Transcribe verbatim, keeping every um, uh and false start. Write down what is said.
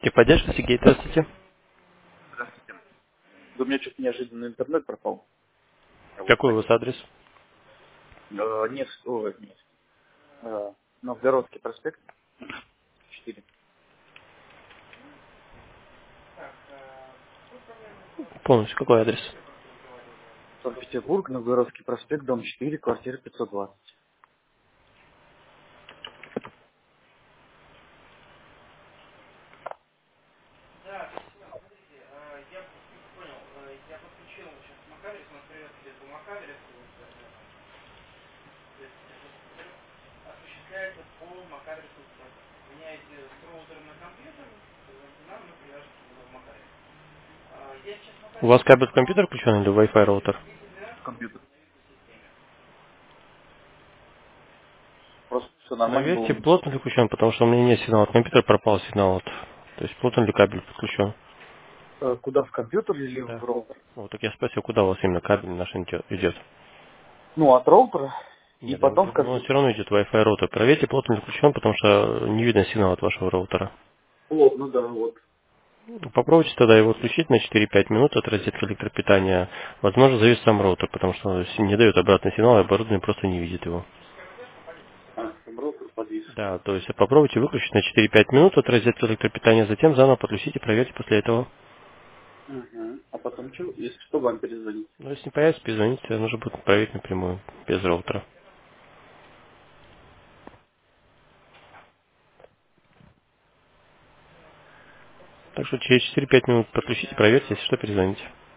Техподдержка, Сергей, здравствуйте. Здравствуйте. Да у меня что-то неожиданно интернет пропал. А вот Какой у так. вас адрес? Э, нет, ой, нет. Э, Новгородский проспект, четыре. Полностью, какой адрес? Санкт-Петербург, Новгородский проспект, дом четыре, квартира пятьсот двадцать. У вас кабель в компьютер включен или Wi-Fi роутер? Компьютер. Просто все нормально Проверьте, было. плотно ли включен, потому что у меня нет сигнала от компьютера, пропал сигнал от... То есть плотно ли кабель подключен? Э, Куда, в компьютер или в Да. роутер? Вот так я спросил, куда у вас именно кабель наш идет. идет. Ну, от роутера и Нет, потом в но он компьютер. все равно идет Wi-Fi роутер. Проверьте, плотно ли включен, потому что не видно сигнала от вашего роутера. Вот, ну да, вот. Попробуйте тогда его отключить на четыре-пять минут от розетки электропитания. Возможно, завис сам роутер, потому что он не дает обратный сигнал, и оборудование просто не видит его. А, сам роутер подвис. Да, то есть попробуйте выключить на четыре-пять минут от розетки электропитания, затем заново подключите, проверьте после этого. Угу. А потом что? Если что, вам перезвонить. Но если не появится, перезвоните, нужно будет проверить напрямую, без роутера. Так что через четыре-пять минут подключите, проверьте, если что, перезвоните.